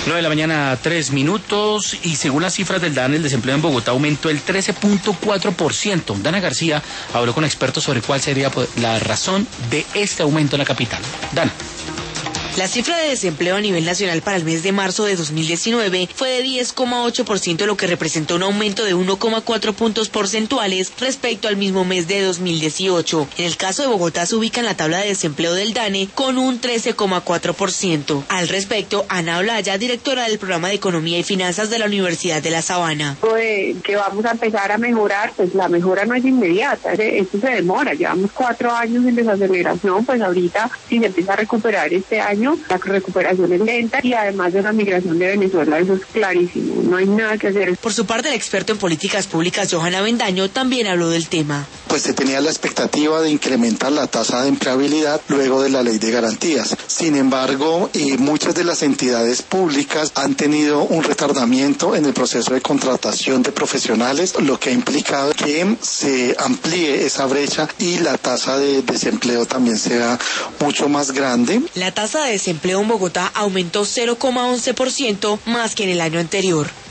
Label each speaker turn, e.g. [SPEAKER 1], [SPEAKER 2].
[SPEAKER 1] 9 de la mañana, 3 minutos, y según las cifras del DANE, el desempleo en Bogotá aumentó el 13.4%. Dana García habló con expertos sobre cuál sería la razón de este aumento en la capital. Dana.
[SPEAKER 2] La cifra de desempleo a nivel nacional para el mes de marzo de 2019 fue de 10,8%, lo que representó un aumento de 1,4 puntos porcentuales respecto al mismo mes de 2018. En el caso de Bogotá se ubica en la tabla de desempleo del DANE con un 13,4%. Al respecto, Ana Olaya, directora del Programa de Economía y Finanzas de la Universidad de La Sabana.
[SPEAKER 3] Que vamos a empezar a mejorar, pues la mejora no es inmediata, esto se demora, llevamos 4 años en desaceleración, pues ahorita si se empieza a recuperar este año, la recuperación es lenta y además de la migración de Venezuela, eso es clarísimo, no hay nada que hacer.
[SPEAKER 2] Por su parte, el experto en políticas públicas, Johan Avendaño, también habló del tema.
[SPEAKER 4] Pues se tenía la expectativa de incrementar la tasa de empleabilidad luego de la ley de garantías. Sin embargo, muchas de las entidades públicas han tenido un retardamiento en el proceso de contratación de profesionales, lo que ha implicado que se amplíe esa brecha y la tasa de desempleo también sea mucho más grande.
[SPEAKER 2] La tasa de desempleo en Bogotá aumentó 0,11% más que en el año anterior.